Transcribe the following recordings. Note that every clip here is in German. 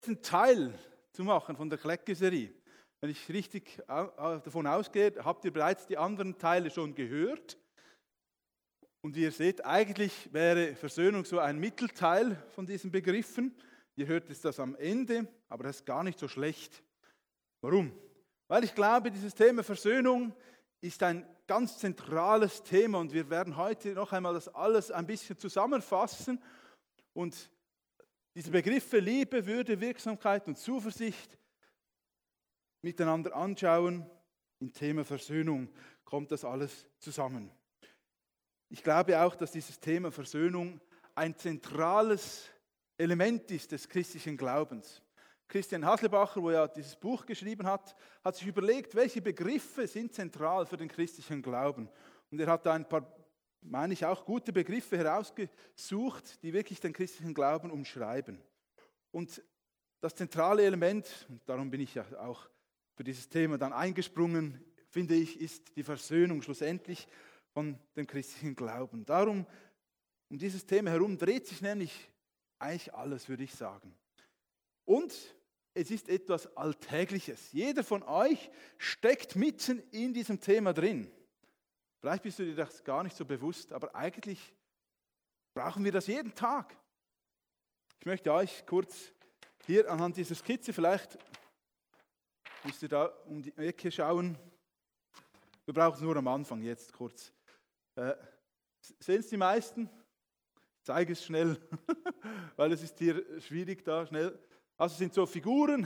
einen Teil zu machen von der Kleckgeserie. Wenn ich richtig davon ausgehe, habt ihr bereits die anderen Teile schon gehört. Und wie ihr seht, eigentlich wäre Versöhnung so ein Mittelteil von diesen Begriffen. Ihr hört jetzt das am Ende, aber das ist gar nicht so schlecht. Warum? Weil ich glaube, dieses Thema Versöhnung ist ein ganz zentrales Thema und wir werden heute noch einmal das alles ein bisschen zusammenfassen und diese Begriffe Liebe, Würde, Wirksamkeit und Zuversicht miteinander anschauen. Im Thema Versöhnung kommt das alles zusammen. Ich glaube auch, dass dieses Thema Versöhnung ein zentrales Element ist des christlichen Glaubens. Christian Haslebacher, wo ja dieses Buch geschrieben hat, hat sich überlegt, welche Begriffe sind zentral für den christlichen Glauben. Und er hat da ein paar, meine ich, auch gute Begriffe herausgesucht, die wirklich den christlichen Glauben umschreiben. Und das zentrale Element, und darum bin ich ja auch für dieses Thema dann eingesprungen, finde ich, ist die Versöhnung schlussendlich von dem christlichen Glauben. Darum, um dieses Thema herum dreht sich nämlich eigentlich alles, würde ich sagen. Und es ist etwas Alltägliches. Jeder von euch steckt mitten in diesem Thema drin. Vielleicht bist du dir das gar nicht so bewusst, aber eigentlich brauchen wir das jeden Tag. Ich möchte euch kurz hier anhand dieser Skizze, vielleicht müsst ihr da um die Ecke schauen. Wir brauchen es nur am Anfang, jetzt kurz. Sehen es die meisten? Ich zeige es schnell, weil es ist hier schwierig da, schnell. Also es sind so Figuren.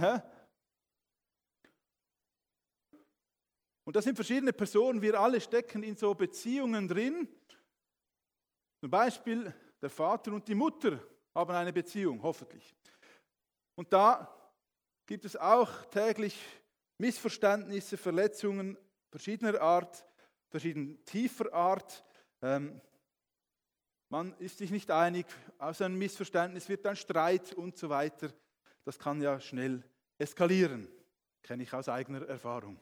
Und das sind verschiedene Personen, wir alle stecken in so Beziehungen drin. Zum Beispiel der Vater und die Mutter haben eine Beziehung, hoffentlich. Und da gibt es auch täglich Missverständnisse, Verletzungen verschiedener Art, verschieden tiefer Art. Man ist sich nicht einig, aus einem Missverständnis wird ein Streit und so weiter. Das kann ja schnell eskalieren, kenne ich aus eigener Erfahrung.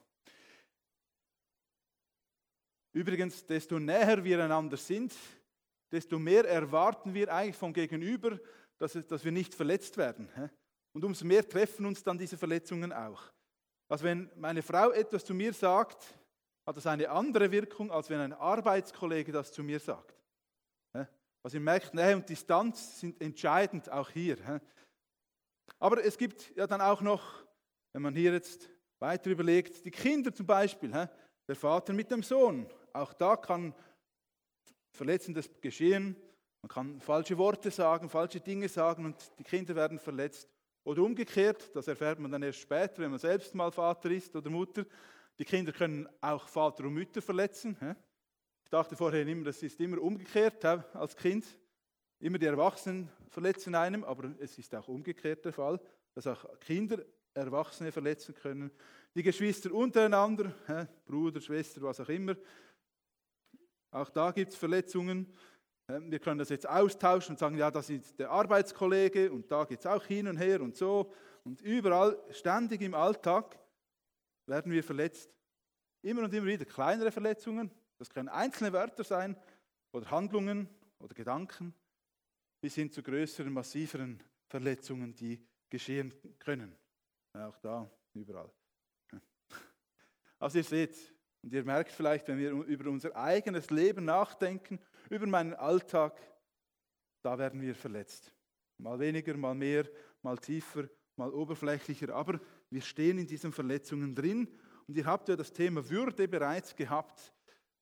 Übrigens, desto näher wir einander sind, desto mehr erwarten wir eigentlich vom Gegenüber, dass wir nicht verletzt werden. Und umso mehr treffen uns dann diese Verletzungen auch. Also wenn meine Frau etwas zu mir sagt, hat das eine andere Wirkung, als wenn ein Arbeitskollege das zu mir sagt. Also ihr merkt, Nähe und Distanz sind entscheidend auch hier. Aber es gibt ja dann auch noch, wenn man hier jetzt weiter überlegt, die Kinder zum Beispiel, der Vater mit dem Sohn. Auch da kann Verletzendes geschehen. Man kann falsche Worte sagen, falsche Dinge sagen und die Kinder werden verletzt. Oder umgekehrt, das erfährt man dann erst später, wenn man selbst mal Vater ist oder Mutter. Die Kinder können auch Vater und Mütter verletzen. Ich dachte vorher immer, das ist immer umgekehrt als Kind. Immer die Erwachsenen verletzen einem, aber es ist auch umgekehrt der Fall, dass auch Kinder Erwachsene verletzen können. Die Geschwister untereinander, Bruder, Schwester, was auch immer. Auch da gibt es Verletzungen. Wir können das jetzt austauschen und sagen, ja, das ist der Arbeitskollege und da geht es auch hin und her und so. Und überall, ständig im Alltag, werden wir verletzt. Immer und immer wieder kleinere Verletzungen. Das können einzelne Wörter sein oder Handlungen oder Gedanken, bis hin zu größeren, massiveren Verletzungen, die geschehen können. Auch da, überall. Also ihr seht, und ihr merkt vielleicht, wenn wir über unser eigenes Leben nachdenken, über meinen Alltag, da werden wir verletzt. Mal weniger, mal mehr, mal tiefer, mal oberflächlicher, aber wir stehen in diesen Verletzungen drin. Und ihr habt ja das Thema Würde bereits gehabt,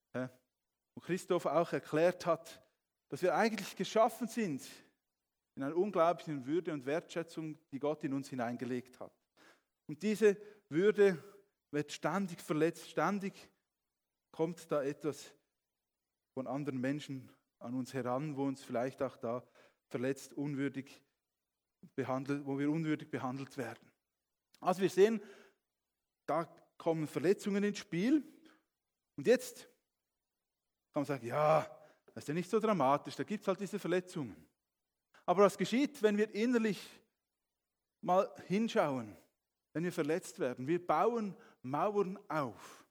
wo Christoph auch erklärt hat, dass wir eigentlich geschaffen sind in einer unglaublichen Würde und Wertschätzung, die Gott in uns hineingelegt hat. Und diese Würde wird ständig verletzt, ständig kommt da etwas von anderen Menschen an uns heran, wo uns vielleicht auch da verletzt, unwürdig behandelt, wo wir unwürdig behandelt werden. Also wir sehen, da kommen Verletzungen ins Spiel. Und jetzt kann man sagen, ja, das ist ja nicht so dramatisch, da gibt es halt diese Verletzungen. Aber was geschieht, wenn wir innerlich mal hinschauen, wenn wir verletzt werden? Wir bauen Mauern auf.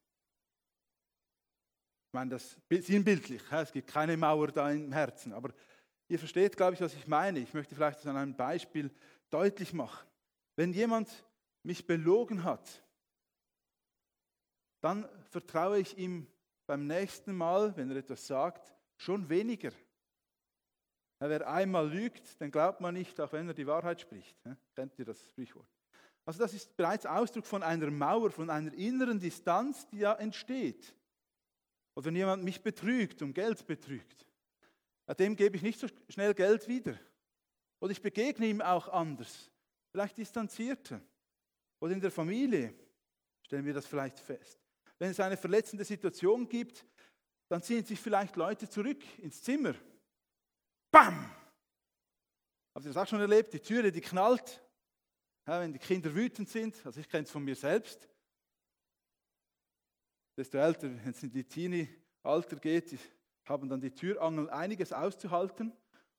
Ich meine, das ist sinnbildlich, es gibt keine Mauer da im Herzen, aber ihr versteht, glaube ich, was ich meine. Ich möchte vielleicht das an einem Beispiel deutlich machen. Wenn jemand mich belogen hat, dann vertraue ich ihm beim nächsten Mal, wenn er etwas sagt, schon weniger. Wer einmal lügt, den glaubt man nicht, auch wenn er die Wahrheit spricht. Kennt ihr das Sprichwort? Also das ist bereits Ausdruck von einer Mauer, von einer inneren Distanz, die da entsteht. Oder wenn jemand mich betrügt, um Geld betrügt, dem gebe ich nicht so schnell Geld wieder. Oder ich begegne ihm auch anders, vielleicht distanzierter. Oder in der Familie stellen wir das vielleicht fest. Wenn es eine verletzende Situation gibt, dann ziehen sich vielleicht Leute zurück ins Zimmer. Bam! Habt ihr das auch schon erlebt? Die Türe, die knallt. Ja, wenn die Kinder wütend sind, also ich kenne es von mir selbst. Desto älter, wenn es in die Teenie-Alter geht, haben dann die Türangeln einiges auszuhalten.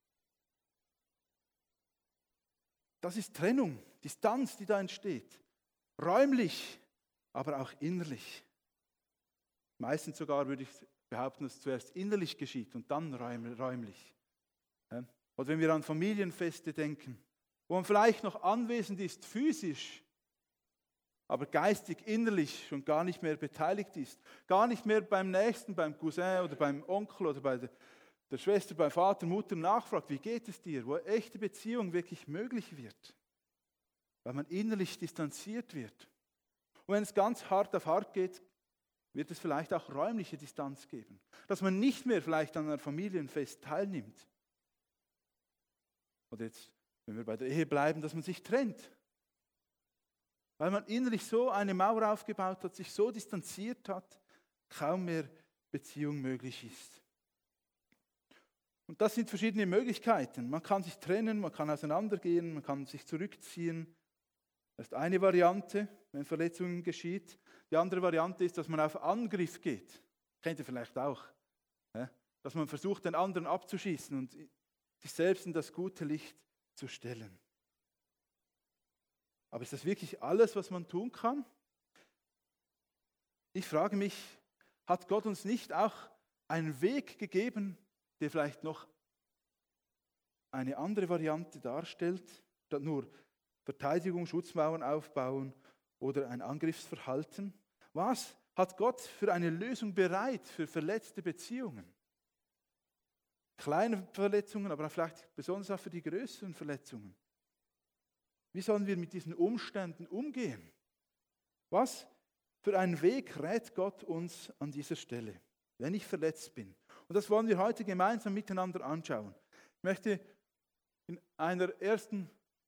Das ist Trennung, Distanz, die da entsteht. Räumlich, aber auch innerlich. Meistens sogar würde ich behaupten, dass es zuerst innerlich geschieht und dann räumlich. Oder wenn wir an Familienfeste denken, wo man vielleicht noch anwesend ist, physisch, aber geistig, innerlich schon gar nicht mehr beteiligt ist. Gar nicht mehr beim Nächsten, beim Cousin oder beim Onkel oder bei der Schwester, beim Vater, Mutter nachfragt, wie geht es dir? Wo echte Beziehung wirklich möglich wird. Weil man innerlich distanziert wird. Und wenn es ganz hart auf hart geht, wird es vielleicht auch räumliche Distanz geben. Dass man nicht mehr vielleicht an einem Familienfest teilnimmt. Oder jetzt, wenn wir bei der Ehe bleiben, dass man sich trennt. Weil man innerlich so eine Mauer aufgebaut hat, sich so distanziert hat, kaum mehr Beziehung möglich ist. Und das sind verschiedene Möglichkeiten. Man kann sich trennen, man kann auseinandergehen, man kann sich zurückziehen. Das ist eine Variante, wenn Verletzungen geschieht. Die andere Variante ist, dass man auf Angriff geht. Kennt ihr vielleicht auch. Dass man versucht, den anderen abzuschießen und sich selbst in das gute Licht zu stellen. Aber ist das wirklich alles, was man tun kann? Ich frage mich, hat Gott uns nicht auch einen Weg gegeben, der vielleicht noch eine andere Variante darstellt, statt nur Verteidigung, Schutzmauern aufbauen oder ein Angriffsverhalten? Was hat Gott für eine Lösung bereit für verletzte Beziehungen? Kleine Verletzungen, aber vielleicht besonders auch für die größeren Verletzungen. Wie sollen wir mit diesen Umständen umgehen? Was für einen Weg rät Gott uns an dieser Stelle, wenn ich verletzt bin? Und das wollen wir heute gemeinsam miteinander anschauen. Ich möchte in einer ersten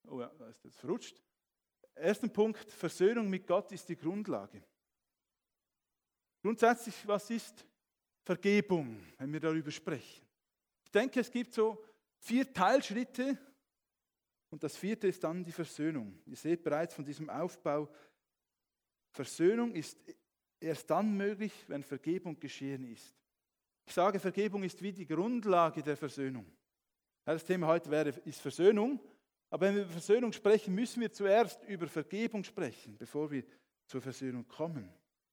Punkt, Versöhnung mit Gott ist die Grundlage. Grundsätzlich, was ist Vergebung, wenn wir darüber sprechen? Ich denke, es gibt so 4 Teilschritte und das 4. ist dann die Versöhnung. Ihr seht bereits von diesem Aufbau, Versöhnung ist erst dann möglich, wenn Vergebung geschehen ist. Ich sage, Vergebung ist wie die Grundlage der Versöhnung. Das Thema heute ist Versöhnung, aber wenn wir über Versöhnung sprechen, müssen wir zuerst über Vergebung sprechen, bevor wir zur Versöhnung kommen.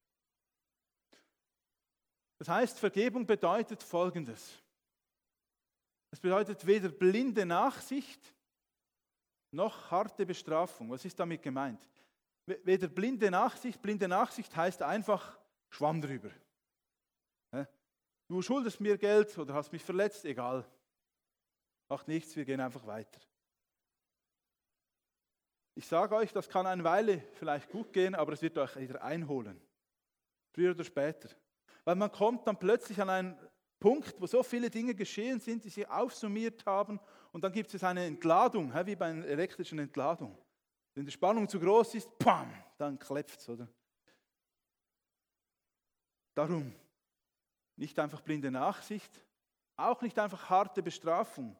Das heißt, Vergebung bedeutet Folgendes. Es bedeutet weder blinde Nachsicht noch harte Bestrafung. Was ist damit gemeint? Weder blinde Nachsicht heißt einfach Schwamm drüber. Du schuldest mir Geld oder hast mich verletzt, egal. Macht nichts, wir gehen einfach weiter. Ich sage euch, das kann eine Weile vielleicht gut gehen, aber es wird euch wieder einholen. Früher oder später. Weil man kommt dann plötzlich an einen Punkt, wo so viele Dinge geschehen sind, die sich aufsummiert haben und dann gibt es eine Entladung, wie bei einer elektrischen Entladung. Wenn die Spannung zu groß ist, pam, dann klopft es, oder? Darum, nicht einfach blinde Nachsicht, auch nicht einfach harte Bestrafung.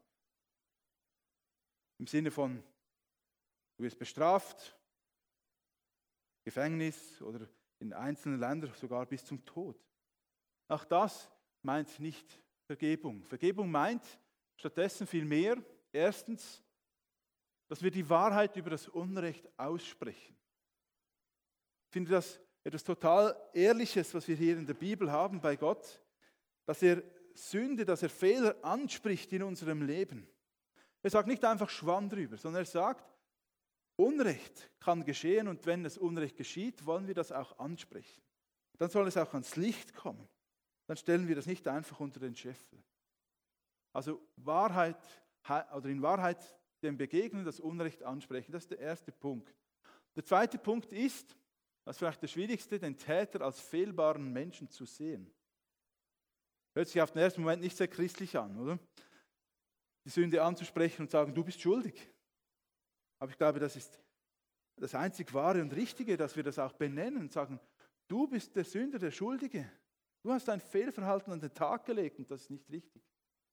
Im Sinne von, du wirst bestraft, Gefängnis oder in einzelnen Ländern sogar bis zum Tod. Auch das meint nicht Vergebung. Vergebung meint stattdessen vielmehr, erstens, dass wir die Wahrheit über das Unrecht aussprechen. Ich finde das etwas total Ehrliches, was wir hier in der Bibel haben bei Gott, dass er Sünde, dass er Fehler anspricht in unserem Leben. Er sagt nicht einfach Schwamm drüber, sondern er sagt, Unrecht kann geschehen und wenn das Unrecht geschieht, wollen wir das auch ansprechen. Dann soll es auch ans Licht kommen. Dann stellen wir das nicht einfach unter den Scheffel. Also in Wahrheit dem Begegnen, das Unrecht ansprechen. Das ist der erste Punkt. Der zweite Punkt ist, das ist vielleicht der schwierigste, den Täter als fehlbaren Menschen zu sehen. Hört sich auf den ersten Moment nicht sehr christlich an, oder? Die Sünde anzusprechen und sagen, du bist schuldig. Aber ich glaube, das ist das einzig Wahre und Richtige, dass wir das auch benennen und sagen, du bist der Sünder, der Schuldige. Du hast ein Fehlverhalten an den Tag gelegt und das ist nicht richtig.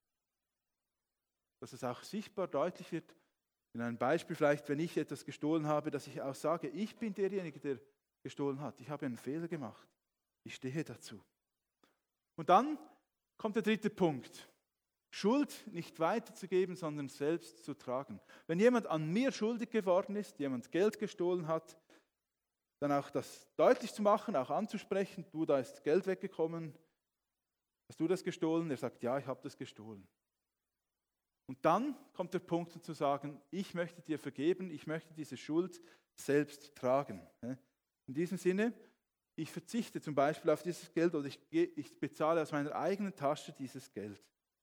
Dass es auch sichtbar deutlich wird, in einem Beispiel vielleicht, wenn ich etwas gestohlen habe, dass ich auch sage, ich bin derjenige, der gestohlen hat. Ich habe einen Fehler gemacht. Ich stehe dazu. Und dann kommt der dritte Punkt. Schuld nicht weiterzugeben, sondern selbst zu tragen. Wenn jemand an mir schuldig geworden ist, jemand Geld gestohlen hat, dann auch das deutlich zu machen, auch anzusprechen, du, da ist Geld weggekommen, hast du das gestohlen? Er sagt, ja, ich habe das gestohlen. Und dann kommt der Punkt zu sagen, ich möchte dir vergeben, ich möchte diese Schuld selbst tragen. In diesem Sinne, ich verzichte zum Beispiel auf dieses Geld oder ich bezahle aus meiner eigenen Tasche dieses Geld.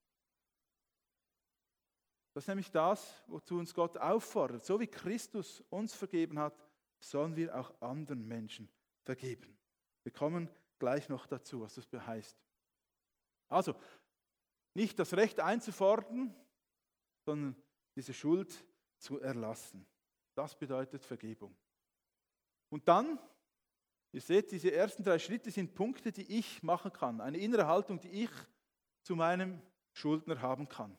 Das ist nämlich das, wozu uns Gott auffordert. So wie Christus uns vergeben hat, sollen wir auch anderen Menschen vergeben. Wir kommen gleich noch dazu, was das heißt. Also, nicht das Recht einzufordern, sondern diese Schuld zu erlassen. Das bedeutet Vergebung. Und dann, ihr seht, diese ersten 3 Schritte sind Punkte, die ich machen kann. Eine innere Haltung, die ich zu meinem Schuldner haben kann.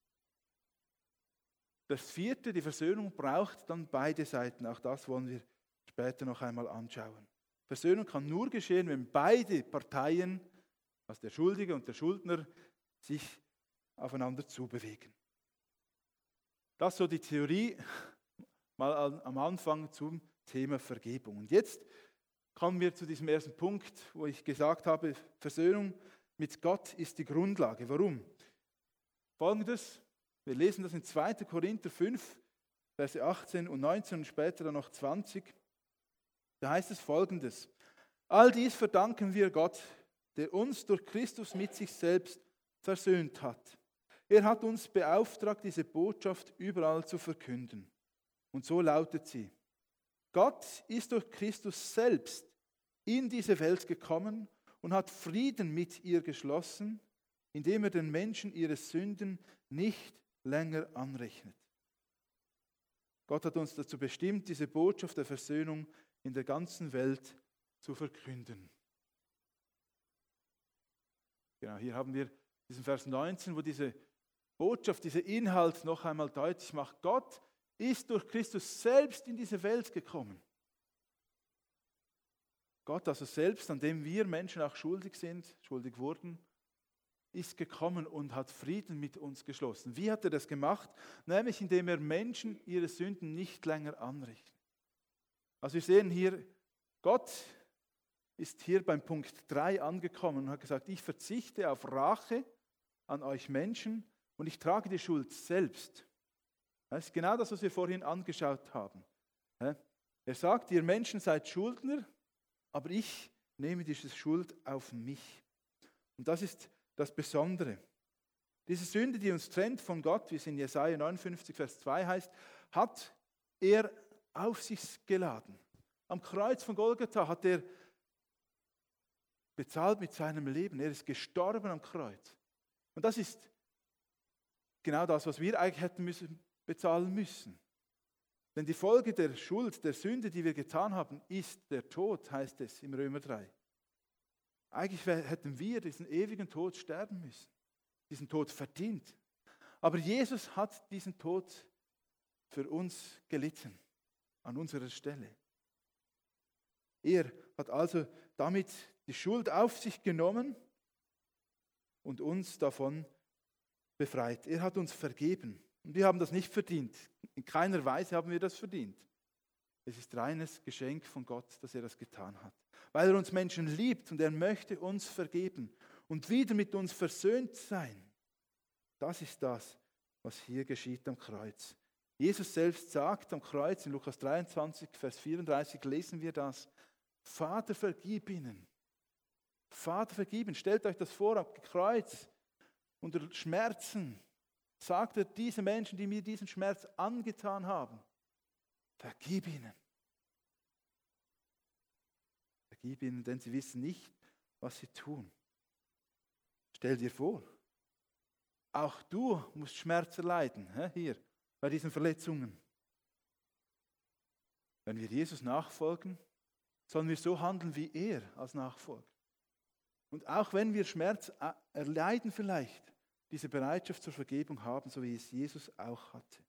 Das 4., die Versöhnung, braucht dann beide Seiten. Auch das wollen wir später noch einmal anschauen. Versöhnung kann nur geschehen, wenn beide Parteien, also der Schuldige und der Schuldner, sich aufeinander zubewegen. Das ist so die Theorie mal am Anfang zum Thema Vergebung. Und jetzt kommen wir zu diesem ersten Punkt, wo ich gesagt habe, Versöhnung mit Gott ist die Grundlage. Warum? Folgendes, wir lesen das in 2. Korinther 5, Verse 18 und 19 und später dann noch 20. Da heißt es Folgendes: All dies verdanken wir Gott, der uns durch Christus mit sich selbst versöhnt hat. Er hat uns beauftragt, diese Botschaft überall zu verkünden. Und so lautet sie: Gott ist durch Christus selbst in diese Welt gekommen und hat Frieden mit ihr geschlossen, indem er den Menschen ihre Sünden nicht länger anrechnet. Gott hat uns dazu bestimmt, diese Botschaft der Versöhnung in der ganzen Welt zu verkünden. Genau, hier haben wir diesen Vers 19, wo diese Botschaft, dieser Inhalt noch einmal deutlich macht. Gott ist durch Christus selbst in diese Welt gekommen. Gott also selbst, an dem wir Menschen auch schuldig sind, schuldig wurden, ist gekommen und hat Frieden mit uns geschlossen. Wie hat er das gemacht? Nämlich indem er Menschen ihre Sünden nicht länger anrechnet. Also wir sehen hier, Gott ist hier beim Punkt 3 angekommen und hat gesagt, ich verzichte auf Rache an euch Menschen und ich trage die Schuld selbst. Das ist genau das, was wir vorhin angeschaut haben. Er sagt, ihr Menschen seid Schuldner, aber ich nehme diese Schuld auf mich. Und das ist das Besondere. Diese Sünde, die uns trennt von Gott, wie es in Jesaja 59, Vers 2 heißt, hat er auf sich geladen. Am Kreuz von Golgatha hat er bezahlt mit seinem Leben. Er ist gestorben am Kreuz. Und das ist genau das, was wir eigentlich hätten bezahlen müssen. Denn die Folge der Schuld, der Sünde, die wir getan haben, ist der Tod, heißt es im Römer 3. Eigentlich hätten wir diesen ewigen Tod sterben müssen, diesen Tod verdient. Aber Jesus hat diesen Tod für uns gelitten, an unserer Stelle. Er hat also damit die Schuld auf sich genommen und uns davon befreit. Er hat uns vergeben. Und wir haben das nicht verdient. In keiner Weise haben wir das verdient. Es ist reines Geschenk von Gott, dass er das getan hat. Weil er uns Menschen liebt und er möchte uns vergeben und wieder mit uns versöhnt sein. Das ist das, was hier geschieht am Kreuz. Jesus selbst sagt am Kreuz, in Lukas 23, Vers 34 lesen wir das: Vater, vergib ihnen. Vater, vergib ihnen. Stellt euch das vor, am Kreuz, unter Schmerzen, sagt er, diese Menschen, die mir diesen Schmerz angetan haben, vergib ihnen. Vergib ihnen, denn sie wissen nicht, was sie tun. Stell dir vor, auch du musst Schmerz erleiden, hier, bei diesen Verletzungen. Wenn wir Jesus nachfolgen, sollen wir so handeln wie er als Nachfolger. Und auch wenn wir Schmerz erleiden vielleicht, diese Bereitschaft zur Vergebung haben, so wie es Jesus auch hatte.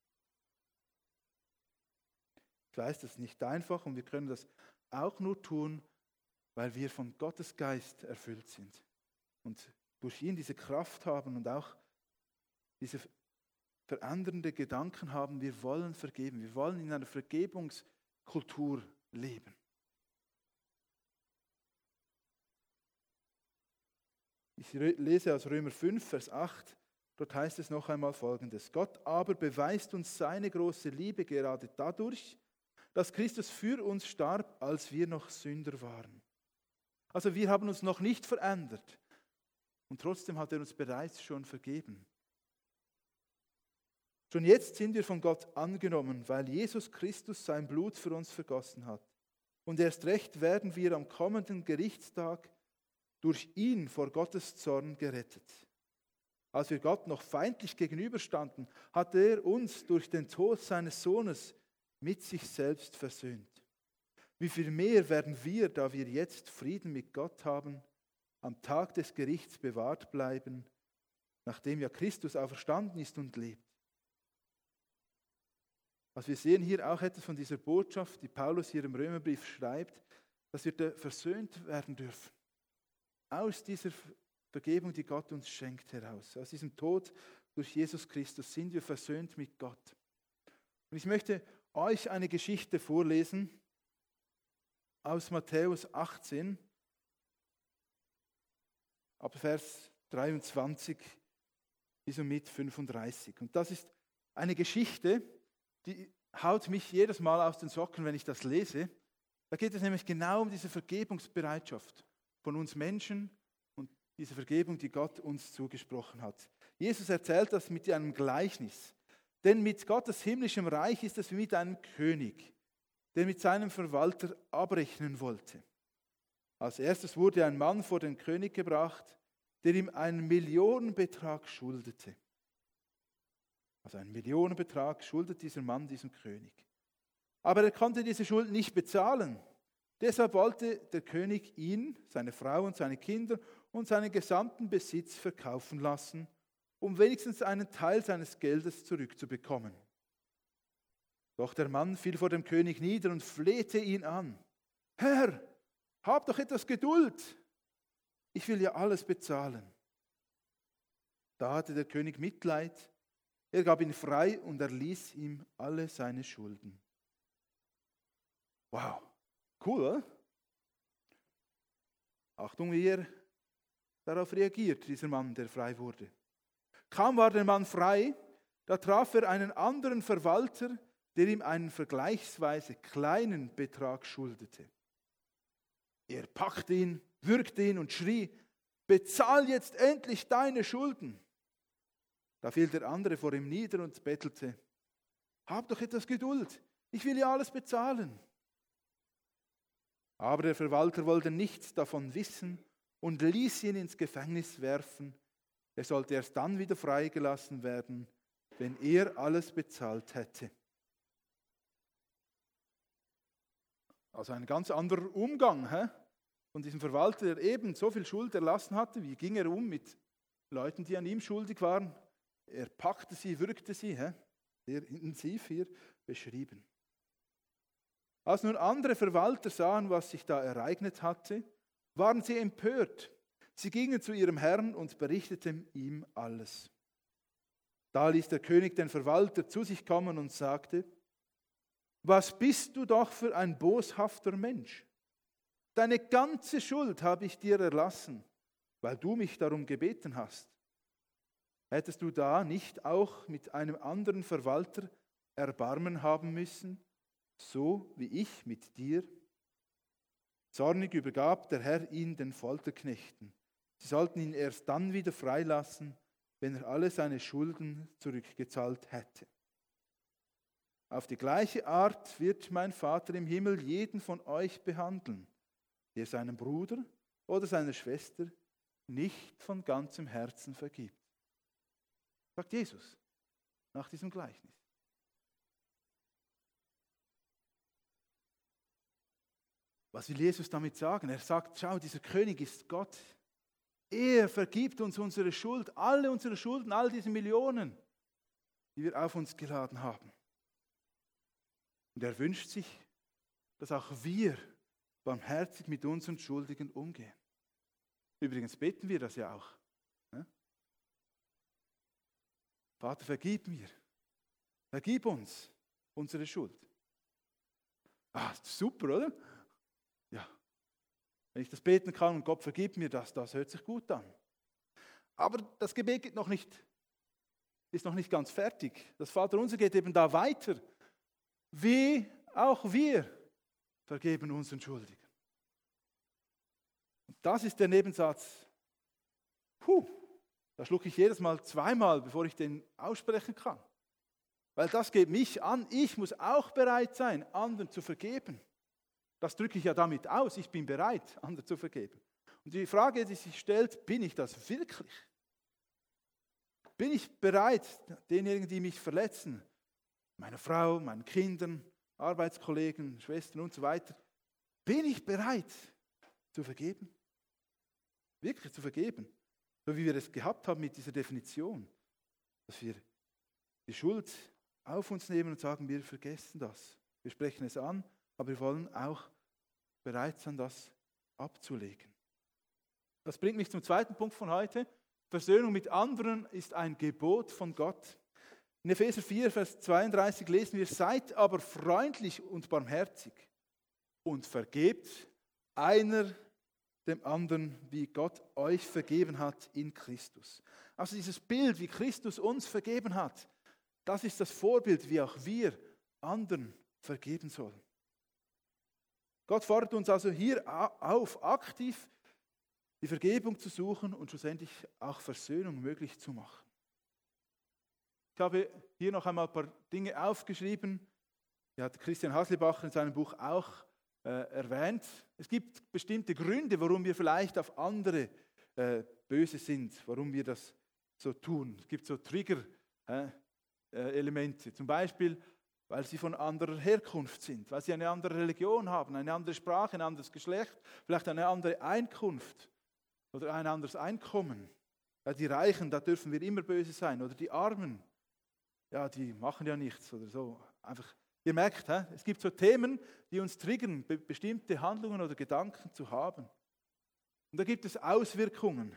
Ich weiß, das ist nicht einfach und wir können das auch nur tun, weil wir von Gottes Geist erfüllt sind und durch ihn diese Kraft haben und auch diese verändernde Gedanken haben. Wir wollen vergeben, wir wollen in einer Vergebungskultur leben. Ich lese aus Römer 5, Vers 8, dort heißt es noch einmal Folgendes: Gott aber beweist uns seine große Liebe gerade dadurch, dass Christus für uns starb, als wir noch Sünder waren. Also wir haben uns noch nicht verändert und trotzdem hat er uns bereits schon vergeben. Schon jetzt sind wir von Gott angenommen, weil Jesus Christus sein Blut für uns vergossen hat. Und erst recht werden wir am kommenden Gerichtstag durch ihn vor Gottes Zorn gerettet. Als wir Gott noch feindlich gegenüberstanden, hat er uns durch den Tod seines Sohnes mit sich selbst versöhnt. Wie viel mehr werden wir, da wir jetzt Frieden mit Gott haben, am Tag des Gerichts bewahrt bleiben, nachdem ja Christus auferstanden ist und lebt. Also wir sehen hier auch etwas von dieser Botschaft, die Paulus hier im Römerbrief schreibt, dass wir versöhnt werden dürfen. Aus dieser Vergebung, die Gott uns schenkt, heraus. Aus diesem Tod durch Jesus Christus sind wir versöhnt mit Gott. Und ich möchte euch eine Geschichte vorlesen aus Matthäus 18, ab Vers 23 bis und mit 35. Und das ist eine Geschichte, die haut mich jedes Mal aus den Socken, wenn ich das lese. Da geht es nämlich genau um diese Vergebungsbereitschaft von uns Menschen und diese Vergebung, die Gott uns zugesprochen hat. Jesus erzählt das mit einem Gleichnis. Denn mit Gottes himmlischem Reich ist es wie mit einem König, der mit seinem Verwalter abrechnen wollte. Als erstes wurde ein Mann vor den König gebracht, der ihm einen Millionenbetrag schuldete. Also einen Millionenbetrag schuldet dieser Mann diesem König. Aber er konnte diese Schuld nicht bezahlen. Deshalb wollte der König ihn, seine Frau und seine Kinder und seinen gesamten Besitz verkaufen lassen, um wenigstens einen Teil seines Geldes zurückzubekommen. Doch der Mann fiel vor dem König nieder und flehte ihn an. Herr, hab doch etwas Geduld. Ich will ja alles bezahlen. Da hatte der König Mitleid. Er gab ihn frei und erließ ihm alle seine Schulden. Wow, cool, oder? Achtung, wie er darauf reagiert, dieser Mann, der frei wurde. Kaum war der Mann frei, da traf er einen anderen Verwalter, der ihm einen vergleichsweise kleinen Betrag schuldete. Er packte ihn, würgte ihn und schrie: Bezahl jetzt endlich deine Schulden. Da fiel der andere vor ihm nieder und bettelte: Hab doch etwas Geduld, ich will ja alles bezahlen. Aber der Verwalter wollte nichts davon wissen und ließ ihn ins Gefängnis werfen. Er sollte erst dann wieder freigelassen werden, wenn er alles bezahlt hätte. Also ein ganz anderer Umgang von diesem Verwalter, der eben so viel Schuld erlassen hatte. Wie ging er um mit Leuten, die an ihm schuldig waren? Er packte sie, würgte sie, sehr intensiv hier beschrieben. Als nun andere Verwalter sahen, was sich da ereignet hatte, waren sie empört. Sie gingen zu ihrem Herrn und berichteten ihm alles. Da ließ der König den Verwalter zu sich kommen und sagte: Was bist du doch für ein boshafter Mensch? Deine ganze Schuld habe ich dir erlassen, weil du mich darum gebeten hast. Hättest du da nicht auch mit einem anderen Verwalter Erbarmen haben müssen, so wie ich mit dir. Zornig übergab der Herr ihn den Folterknechten. Sie sollten ihn erst dann wieder freilassen, wenn er alle seine Schulden zurückgezahlt hätte. Auf die gleiche Art wird mein Vater im Himmel jeden von euch behandeln, der seinem Bruder oder seiner Schwester nicht von ganzem Herzen vergibt. Sagt Jesus nach diesem Gleichnis. Was will Jesus damit sagen? Er sagt, schau, dieser König ist Gott. Er vergibt uns unsere Schuld, alle unsere Schulden, all diese Millionen, die wir auf uns geladen haben. Und er wünscht sich, dass auch wir barmherzig mit unseren Schuldigen umgehen. Übrigens beten wir das ja auch. Vater, vergib mir. Vergib uns unsere Schuld. Super, oder? Ja. Wenn ich das beten kann und Gott vergibt mir das hört sich gut an. Aber das Gebet ist noch nicht ganz fertig. Das Vaterunser geht eben da weiter. Wie auch wir vergeben unseren Schuldigen. Und das ist der Nebensatz. Da schlucke ich jedes Mal zweimal, bevor ich den aussprechen kann. Weil das geht mich an. Ich muss auch bereit sein, anderen zu vergeben. Das drücke ich ja damit aus. Ich bin bereit, anderen zu vergeben. Und die Frage, die sich stellt, bin ich das wirklich? Bin ich bereit, denjenigen, die mich verletzen, meiner Frau, meinen Kindern, Arbeitskollegen, Schwestern und so weiter, bin ich bereit zu vergeben? Wirklich zu vergeben? So wie wir es gehabt haben mit dieser Definition, dass wir die Schuld auf uns nehmen und sagen, wir vergessen das. Wir sprechen es an, aber wir wollen auch bereit sein, das abzulegen. Das bringt mich zum zweiten Punkt von heute. Versöhnung mit anderen ist ein Gebot von Gott. In Epheser 4, Vers 32 lesen wir, seid aber freundlich und barmherzig und vergebt einer dem anderen, wie Gott euch vergeben hat in Christus. Also dieses Bild, wie Christus uns vergeben hat, das ist das Vorbild, wie auch wir anderen vergeben sollen. Gott fordert uns also hier auf, aktiv die Vergebung zu suchen und schlussendlich auch Versöhnung möglich zu machen. Ich habe hier noch einmal ein paar Dinge aufgeschrieben. Die hat Christian Haslibacher in seinem Buch auch erwähnt. Es gibt bestimmte Gründe, warum wir vielleicht auf andere böse sind, warum wir das so tun. Es gibt so Trigger-Elemente. Zum Beispiel, weil sie von anderer Herkunft sind, weil sie eine andere Religion haben, eine andere Sprache, ein anderes Geschlecht, vielleicht eine andere Einkunft oder ein anderes Einkommen. Ja, die Reichen, da dürfen wir immer böse sein. Oder die Armen, ja, die machen ja nichts oder so. Einfach, ihr merkt, es gibt so Themen, die uns triggern, bestimmte Handlungen oder Gedanken zu haben. Und da gibt es Auswirkungen.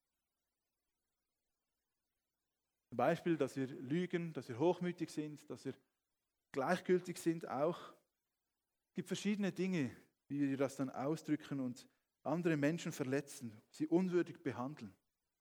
Zum Beispiel, dass wir lügen, dass wir hochmütig sind, dass wir gleichgültig sind auch. Es gibt verschiedene Dinge, wie wir das dann ausdrücken und andere Menschen verletzen, sie unwürdig behandeln.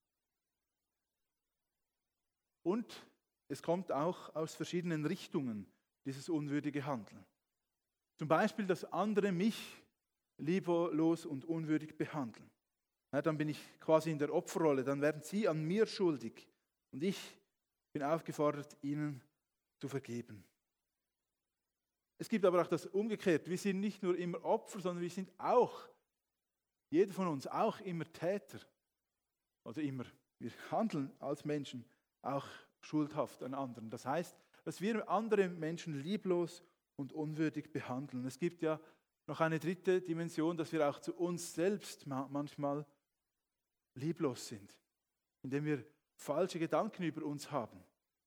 Und es kommt auch aus verschiedenen Richtungen, dieses unwürdige Handeln. Zum Beispiel, dass andere mich lieblos und unwürdig behandeln. Ja, dann bin ich quasi in der Opferrolle, dann werden sie an mir schuldig und ich bin aufgefordert, ihnen zu vergeben. Es gibt aber auch das Umgekehrte. Wir sind nicht nur immer Opfer, sondern wir sind auch, jeder von uns, auch immer Täter. Oder immer, wir handeln als Menschen auch schuldhaft an anderen. Das heißt, dass wir andere Menschen lieblos und unwürdig behandeln. Es gibt ja noch eine dritte Dimension, dass wir auch zu uns selbst manchmal lieblos sind, indem wir falsche Gedanken über uns haben.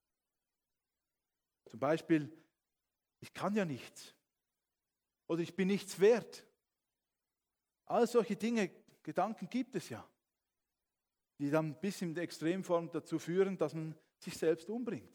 Zum Beispiel, ich kann ja nichts oder ich bin nichts wert. All solche Dinge, Gedanken gibt es ja, die dann bis in der Extremform dazu führen, dass man sich selbst umbringt.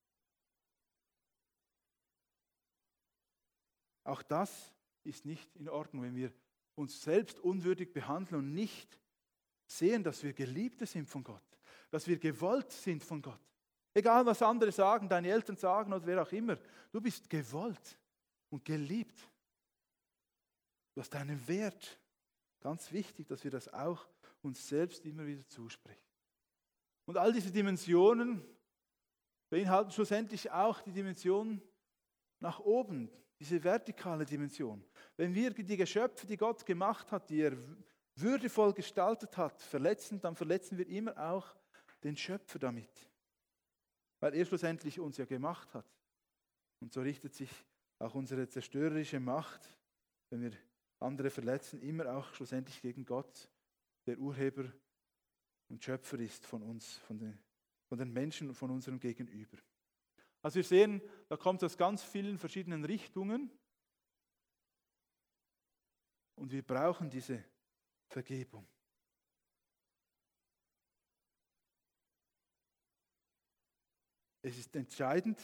Auch das ist nicht in Ordnung, wenn wir uns selbst unwürdig behandeln und nicht sehen, dass wir Geliebte sind von Gott, dass wir gewollt sind von Gott. Egal, was andere sagen, deine Eltern sagen oder wer auch immer, du bist gewollt und geliebt. Du hast einen Wert. Ganz wichtig, dass wir das auch uns selbst immer wieder zusprechen. Und all diese Dimensionen beinhalten schlussendlich auch die Dimension nach oben, diese vertikale Dimension. Wenn wir die Geschöpfe, die Gott gemacht hat, die er würdevoll gestaltet hat, verletzen, dann verletzen wir immer auch den Schöpfer damit. Weil er schlussendlich uns ja gemacht hat. Und so richtet sich auch unsere zerstörerische Macht, wenn wir andere verletzen, immer auch schlussendlich gegen Gott, der Urheber und Schöpfer ist von uns, von den Menschen und von unserem Gegenüber. Also wir sehen, da kommt es aus ganz vielen verschiedenen Richtungen und wir brauchen diese Vergebung. Es ist entscheidend,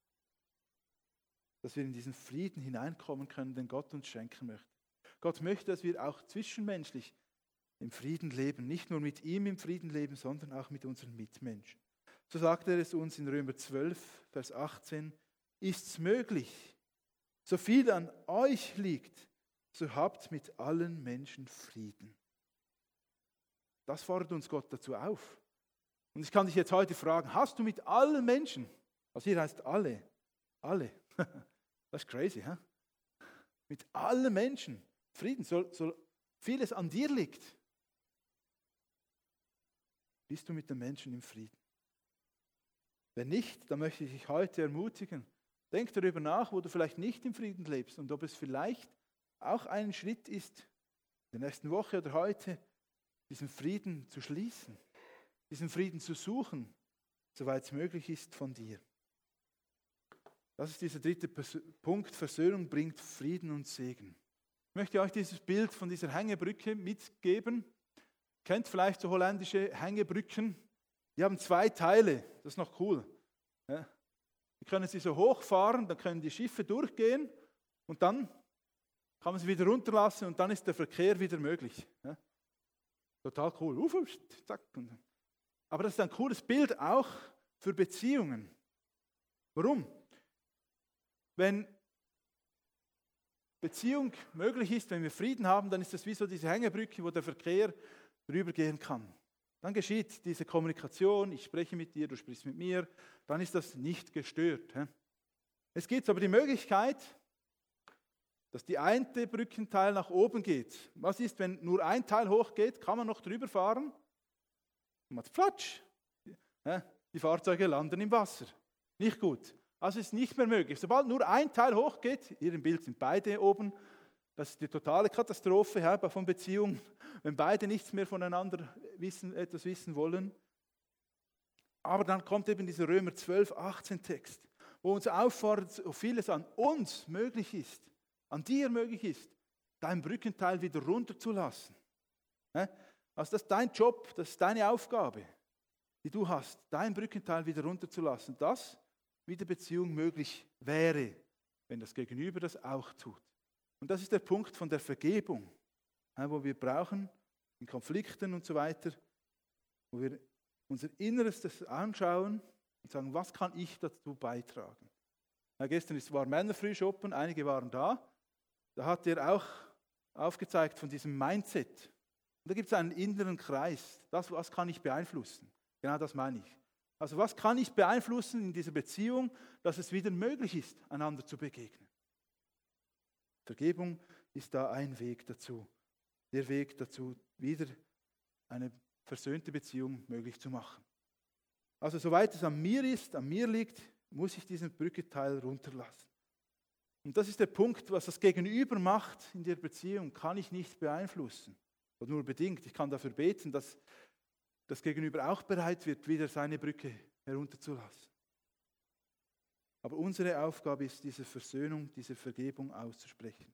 dass wir in diesen Frieden hineinkommen können, den Gott uns schenken möchte. Gott möchte, dass wir auch zwischenmenschlich im Frieden leben, nicht nur mit ihm im Frieden leben, sondern auch mit unseren Mitmenschen. So sagt er es uns in Römer 12, Vers 18, ist's möglich, so viel an euch liegt, so habt mit allen Menschen Frieden. Das fordert uns Gott dazu auf. Und ich kann dich jetzt heute fragen, hast du mit allen Menschen, also hier heißt alle, das ist crazy, hä? Mit allen Menschen Frieden, so vieles an dir liegt. Bist du mit den Menschen im Frieden? Wenn nicht, dann möchte ich dich heute ermutigen. Denk darüber nach, wo du vielleicht nicht im Frieden lebst und ob es vielleicht auch ein Schritt ist, in der nächsten Woche oder heute, diesen Frieden zu schließen, diesen Frieden zu suchen, soweit es möglich ist von dir. Das ist dieser dritte Punkt, Versöhnung bringt Frieden und Segen. Ich möchte euch dieses Bild von dieser Hängebrücke mitgeben. Kennt vielleicht so holländische Hängebrücken? Die haben 2 Teile, das ist noch cool. Ja. Die können sie so hochfahren, dann können die Schiffe durchgehen und dann kann man sie wieder runterlassen und dann ist der Verkehr wieder möglich. Ja. Total cool. Zack. Aber das ist ein cooles Bild auch für Beziehungen. Warum? Wenn Beziehung möglich ist, wenn wir Frieden haben, dann ist das wie so diese Hängebrücke, wo der Verkehr drüber gehen kann. Dann geschieht diese Kommunikation, ich spreche mit dir, du sprichst mit mir, dann ist das nicht gestört. Es gibt aber die Möglichkeit, dass die eine Brückenteil nach oben geht. Was ist, wenn nur ein Teil hochgeht, kann man noch drüber fahren? Und macht Platsch. Die Fahrzeuge landen im Wasser. Nicht gut. Also ist nicht mehr möglich. Sobald nur ein Teil hochgeht, hier im Bild sind beide oben, das ist die totale Katastrophe von Beziehungen, wenn beide nichts mehr voneinander etwas wissen wollen. Aber dann kommt eben dieser Römer 12, 18 Text, wo uns auffordert, so vieles an uns möglich ist, an dir möglich ist, dein Brückenteil wieder runterzulassen. Also das ist dein Job, das ist deine Aufgabe, die du hast, dein Brückenteil wieder runterzulassen. Das wie die Beziehung möglich wäre, wenn das Gegenüber das auch tut. Und das ist der Punkt von der Vergebung, wo wir brauchen, in Konflikten und so weiter, wo wir unser Inneres das anschauen und sagen, was kann ich dazu beitragen? Gestern war Männerfrühschoppen, einige waren da. Da hat er auch aufgezeigt von diesem Mindset. Und da gibt es einen inneren Kreis. Das, was kann ich beeinflussen? Genau das meine ich. Also was kann ich beeinflussen in dieser Beziehung, dass es wieder möglich ist, einander zu begegnen? Vergebung ist da ein Weg dazu. Der Weg dazu, wieder eine versöhnte Beziehung möglich zu machen. Also soweit es an mir ist, an mir liegt, muss ich diesen Brückenteil runterlassen. Und das ist der Punkt, was das Gegenüber macht in der Beziehung, kann ich nicht beeinflussen. Oder nur bedingt. Ich kann dafür beten, dass das Gegenüber auch bereit wird, wieder seine Brücke herunterzulassen. Aber unsere Aufgabe ist, diese Versöhnung, diese Vergebung auszusprechen.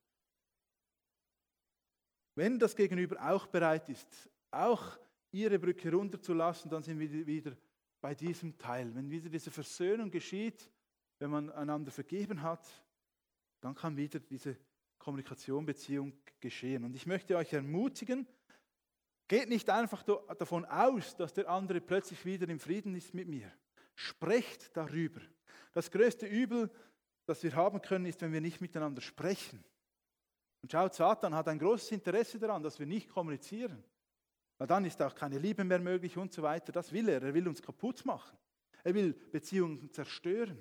Wenn das Gegenüber auch bereit ist, auch ihre Brücke runterzulassen, dann sind wir wieder bei diesem Teil. Wenn wieder diese Versöhnung geschieht, wenn man einander vergeben hat, dann kann wieder diese Kommunikation, Beziehung geschehen. Und ich möchte euch ermutigen, geht nicht einfach davon aus, dass der andere plötzlich wieder im Frieden ist mit mir. Sprecht darüber. Das größte Übel, das wir haben können, ist, wenn wir nicht miteinander sprechen. Und schaut, Satan hat ein großes Interesse daran, dass wir nicht kommunizieren. Weil dann ist auch keine Liebe mehr möglich und so weiter. Das will er. Er will uns kaputt machen. Er will Beziehungen zerstören.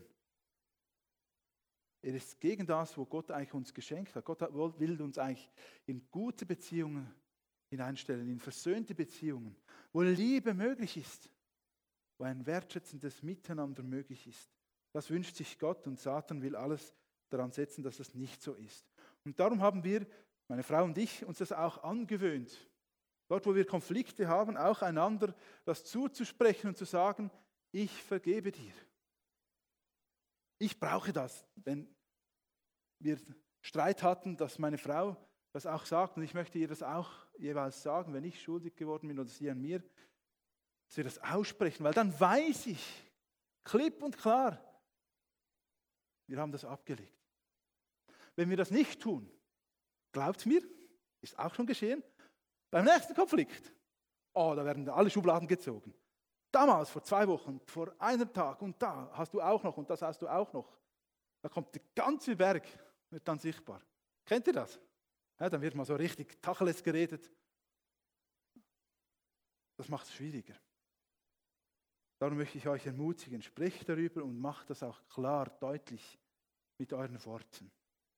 Er ist gegen das, wo Gott eigentlich uns geschenkt hat. Gott will uns eigentlich in gute Beziehungen hineinstellen, in versöhnte Beziehungen, wo Liebe möglich ist, wo ein wertschätzendes Miteinander möglich ist. Das wünscht sich Gott und Satan will alles daran setzen, dass das nicht so ist. Und darum haben wir, meine Frau und ich, uns das auch angewöhnt. Dort, wo wir Konflikte haben, auch einander das zuzusprechen und zu sagen, ich vergebe dir. Ich brauche das, wenn wir Streit hatten, dass meine Frau das auch sagt. Und ich möchte ihr das auch jeweils sagen, wenn ich schuldig geworden bin oder sie an mir, dass wir das aussprechen, weil dann weiß ich, klipp und klar, wir haben das abgelegt. Wenn wir das nicht tun, glaubt mir, ist auch schon geschehen, beim nächsten Konflikt, da werden alle Schubladen gezogen. Damals, vor 2 Wochen, vor einem Tag und da hast du auch noch und das hast du auch noch. Da kommt der ganze Berg, wird dann sichtbar. Kennt ihr das? Ja, dann wird mal so richtig Tacheles geredet. Das macht es schwieriger. Darum möchte ich euch ermutigen, sprecht darüber und macht das auch klar, deutlich mit euren Worten.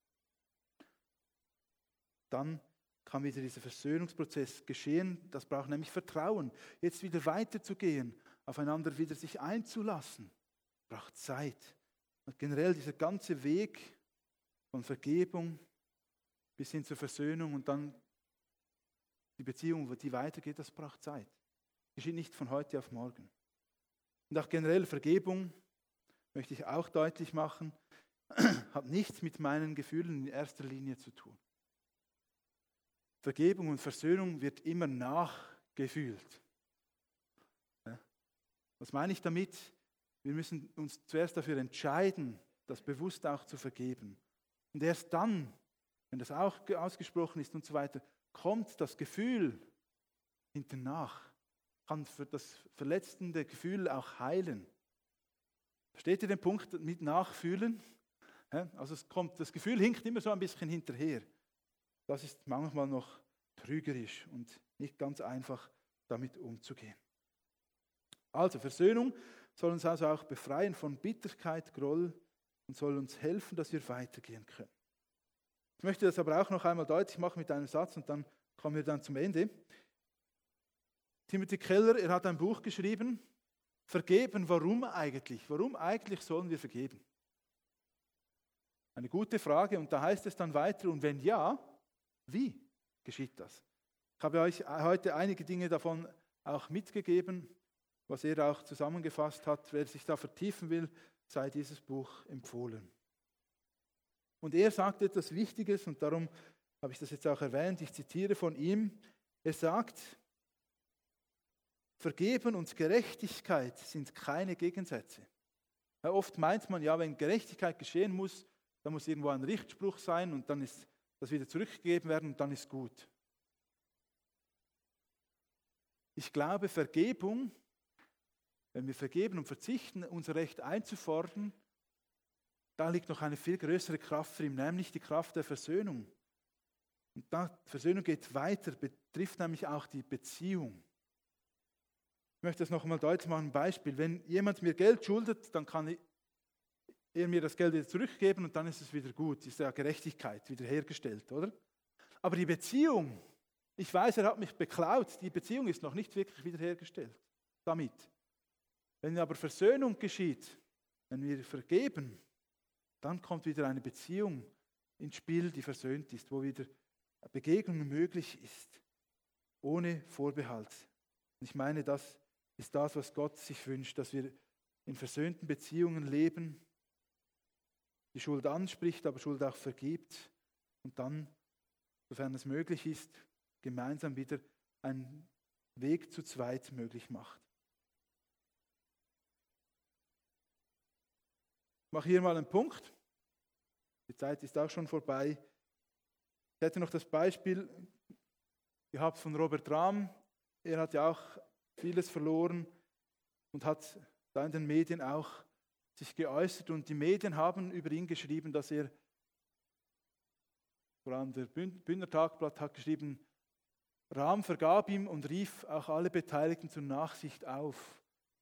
Dann kann wieder dieser Versöhnungsprozess geschehen. Das braucht nämlich Vertrauen. Jetzt wieder weiterzugehen, aufeinander wieder sich einzulassen, braucht Zeit. Und generell dieser ganze Weg von Vergebung bis hin zur Versöhnung und dann die Beziehung, die weitergeht, das braucht Zeit. Das geschieht nicht von heute auf morgen. Und auch generell Vergebung, möchte ich auch deutlich machen, hat nichts mit meinen Gefühlen in erster Linie zu tun. Vergebung und Versöhnung wird immer nachgefühlt. Was meine ich damit? Wir müssen uns zuerst dafür entscheiden, das bewusst auch zu vergeben. Und erst dann, wenn das auch ausgesprochen ist und so weiter, kommt das Gefühl hinternach, kann für das verletzende Gefühl auch heilen. Versteht ihr den Punkt mit Nachfühlen? Also das Gefühl hinkt immer so ein bisschen hinterher. Das ist manchmal noch trügerisch und nicht ganz einfach, damit umzugehen. Also Versöhnung soll uns also auch befreien von Bitterkeit, Groll und soll uns helfen, dass wir weitergehen können. Ich möchte das aber auch noch einmal deutlich machen mit einem Satz und dann kommen wir dann zum Ende. Timothy Keller, er hat ein Buch geschrieben, Vergeben, warum eigentlich? Warum eigentlich sollen wir vergeben? Eine gute Frage und da heißt es dann weiter, und wenn ja, wie geschieht das? Ich habe euch heute einige Dinge davon auch mitgegeben, was er auch zusammengefasst hat. Wer sich da vertiefen will, sei dieses Buch empfohlen. Und er sagt etwas Wichtiges und darum habe ich das jetzt auch erwähnt. Ich zitiere von ihm. Er sagt, Vergeben und Gerechtigkeit sind keine Gegensätze. Ja, oft meint man, ja, wenn Gerechtigkeit geschehen muss, dann muss irgendwo ein Richtspruch sein und dann ist das wieder zurückgegeben werden und dann ist gut. Ich glaube, Vergebung, wenn wir vergeben und verzichten, unser Recht einzufordern, da liegt noch eine viel größere Kraft für ihn, nämlich die Kraft der Versöhnung. Und Versöhnung geht weiter, betrifft nämlich auch die Beziehung. Ich möchte das noch einmal deutlich machen, ein Beispiel. Wenn jemand mir Geld schuldet, dann kann er mir das Geld wieder zurückgeben und dann ist es wieder gut. Ist ja Gerechtigkeit wiederhergestellt, oder? Aber die Beziehung, ich weiß, er hat mich beklaut, die Beziehung ist noch nicht wirklich wiederhergestellt damit. Wenn aber Versöhnung geschieht, wenn wir vergeben, dann kommt wieder eine Beziehung ins Spiel, die versöhnt ist, wo wieder Begegnung möglich ist, ohne Vorbehalt. Und ich meine, das ist das, was Gott sich wünscht, dass wir in versöhnten Beziehungen leben, die Schuld anspricht, aber Schuld auch vergibt und dann, sofern es möglich ist, gemeinsam wieder einen Weg zu zweit möglich macht. Ich mache hier mal einen Punkt. Die Zeit ist auch schon vorbei. Ich hätte noch das Beispiel gehabt von Robert Rahm. Er hat ja auch vieles verloren und hat da in den Medien auch sich geäußert und die Medien haben über ihn geschrieben, dass er, vor allem der Bündner Tagblatt hat geschrieben, Rahm vergab ihm und rief auch alle Beteiligten zur Nachsicht auf.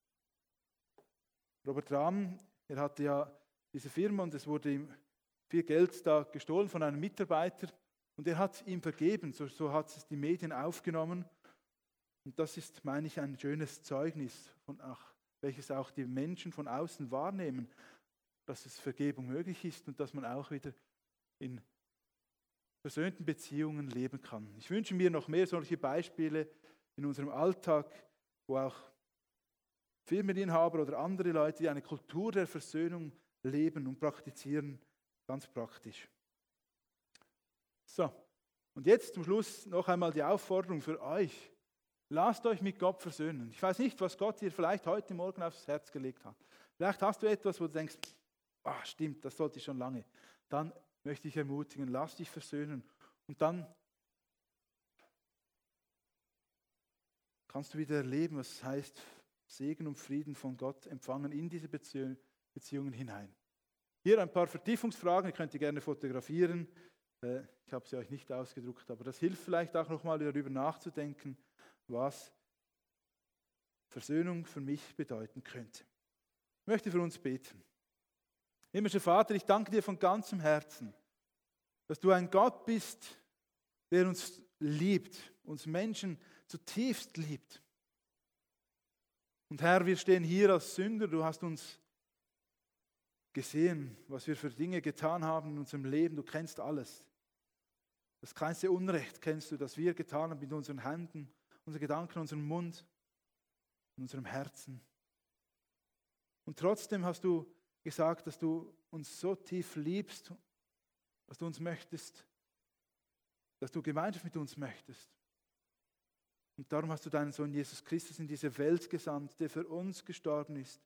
Robert Rahm, er hatte ja diese Firma und es wurde ihm viel Geld da gestohlen von einem Mitarbeiter und er hat ihm vergeben, so hat es die Medien aufgenommen. Und das ist, meine ich, ein schönes Zeugnis, welches auch die Menschen von außen wahrnehmen, dass es Vergebung möglich ist und dass man auch wieder in versöhnten Beziehungen leben kann. Ich wünsche mir noch mehr solche Beispiele in unserem Alltag, wo auch Firmeninhaber oder andere Leute, die eine Kultur der Versöhnung leben und praktizieren, ganz praktisch. So, und jetzt zum Schluss noch einmal die Aufforderung für euch. Lasst euch mit Gott versöhnen. Ich weiß nicht, was Gott dir vielleicht heute Morgen aufs Herz gelegt hat. Vielleicht hast du etwas, wo du denkst, stimmt, das sollte ich schon lange. Dann möchte ich ermutigen, lass dich versöhnen. Und dann kannst du wieder erleben, was es heißt, Segen und Frieden von Gott empfangen in diese Beziehungen hinein. Hier ein paar Vertiefungsfragen, ihr könnt die gerne fotografieren. Ich habe sie euch nicht ausgedruckt, aber das hilft vielleicht auch nochmal darüber nachzudenken, was Versöhnung für mich bedeuten könnte. Ich möchte für uns beten. Himmlischer Vater, ich danke dir von ganzem Herzen, dass du ein Gott bist, der uns liebt, uns Menschen zutiefst liebt. Und Herr, wir stehen hier als Sünder, du hast uns gesehen, was wir für Dinge getan haben in unserem Leben, du kennst alles. Das kleinste Unrecht kennst du, das wir getan haben mit unseren Händen, unseren Gedanken, unserem Mund, unserem Herzen. Und trotzdem hast du gesagt, dass du uns so tief liebst, dass du uns möchtest, dass du Gemeinschaft mit uns möchtest. Und darum hast du deinen Sohn Jesus Christus in diese Welt gesandt, der für uns gestorben ist,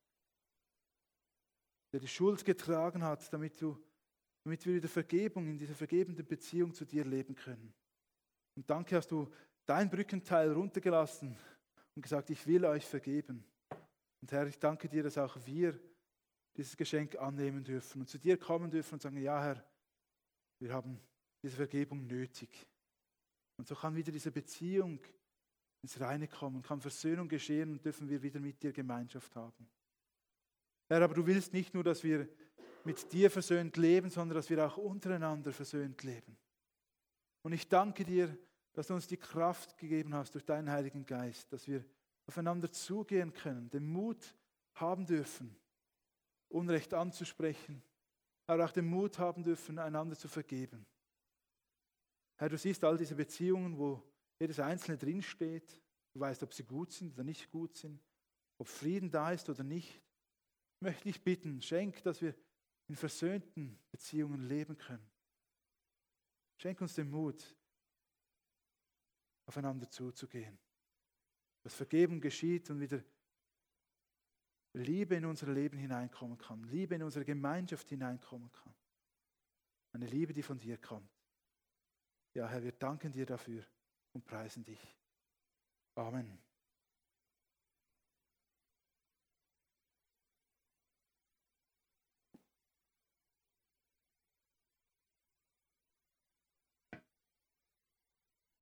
der die Schuld getragen hat, damit wir wieder Vergebung in dieser vergebenden Beziehung zu dir leben können. Und danke, hast du dein Brückenteil runtergelassen und gesagt, ich will euch vergeben. Und Herr, ich danke dir, dass auch wir dieses Geschenk annehmen dürfen und zu dir kommen dürfen und sagen, ja Herr, wir haben diese Vergebung nötig. Und so kann wieder diese Beziehung ins Reine kommen, kann Versöhnung geschehen und dürfen wir wieder mit dir Gemeinschaft haben. Herr, aber du willst nicht nur, dass wir mit dir versöhnt leben, sondern dass wir auch untereinander versöhnt leben. Und ich danke dir, dass du uns die Kraft gegeben hast durch deinen Heiligen Geist, dass wir aufeinander zugehen können, den Mut haben dürfen, Unrecht anzusprechen, aber auch den Mut haben dürfen, einander zu vergeben. Herr, du siehst all diese Beziehungen, wo jedes Einzelne drinsteht. Du weißt, ob sie gut sind oder nicht gut sind, ob Frieden da ist oder nicht. Ich möchte dich bitten, schenk, dass wir in versöhnten Beziehungen leben können. Schenk uns den Mut, aufeinander zuzugehen. Dass Vergebung geschieht und wieder Liebe in unser Leben hineinkommen kann, Liebe in unsere Gemeinschaft hineinkommen kann. Eine Liebe, die von dir kommt. Ja, Herr, wir danken dir dafür und preisen dich. Amen.